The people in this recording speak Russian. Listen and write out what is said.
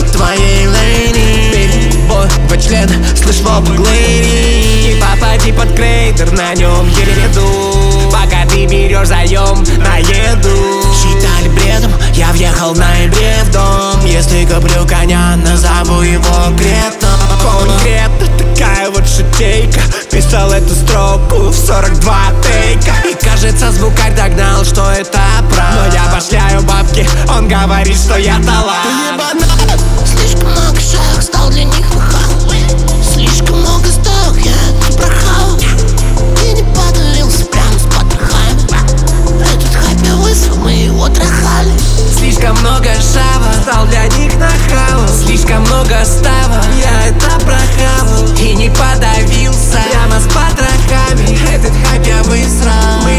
твоей лейни. Перебой член, слышь, в глэри. Не попади под грейдер, на нем еду, пока ты берешь заем на еду. Считали бредом, я въехал в ноябре в дом. Если куплю коня, назову его Гретом. Конкретно такая вот шутейка. Писал эту строку в 42 тейка. И кажется, звукарь догнал, что это правда. Но я башляю бабки, он говорит, что я талант. Слишком много шаг, стал для них махал. Слишком много стоек, я это прохал. И не подавился прямо с потрохами. Этот хайп я вызвал, мы его трахали. Слишком много шава, стал для них нахалом. Слишком много става, я это прохавал. И не подавился прямо с потрохами. Этот хайп я высрал, мы